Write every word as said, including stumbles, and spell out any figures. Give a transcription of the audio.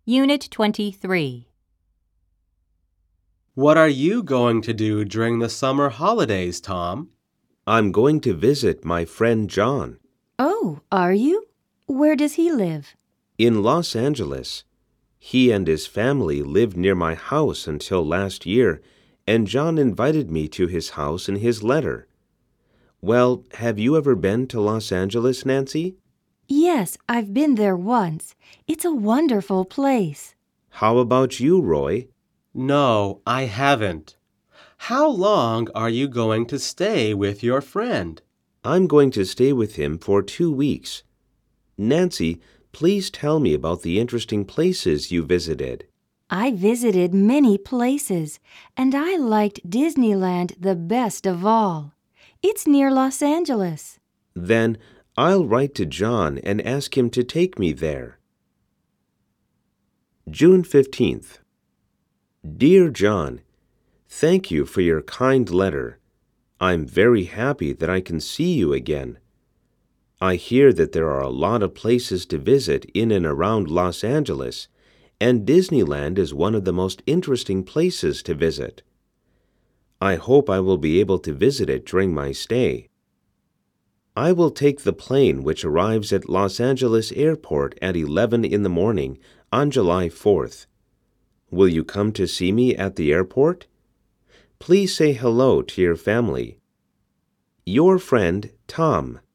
Unit twenty-three. What are you going to do during the summer holidays, Tom? I'm going to visit my friend John. Oh, are you? Where does he live? In Los Angeles. He and his family lived near my house until last year, and John invited me to his house in his letter. Well, have you ever been to Los Angeles, Nancy? Yes, I've been there once. It's a wonderful place. How about you, Roy? No, I haven't. How long are you going to stay with your friend? I'm going to stay with him for two weeks. Nancy, please tell me about the interesting places you visited. I visited many places, and I liked Disneyland the best of all. It's near Los Angeles. Then I'll write to John and ask him to take me there. June fifteenth. Dear John, thank you for your kind letter. I'm very happy that I can see you again. I hear that there are a lot of places to visit in and around Los Angeles, and Disneyland is one of the most interesting places to visit. I hope I will be able to visit it during my stay. I will take the plane which arrives at Los Angeles Airport at eleven in the morning on July fourth. Will you come to see me at the airport? Please say hello to your family. Your friend, Tom.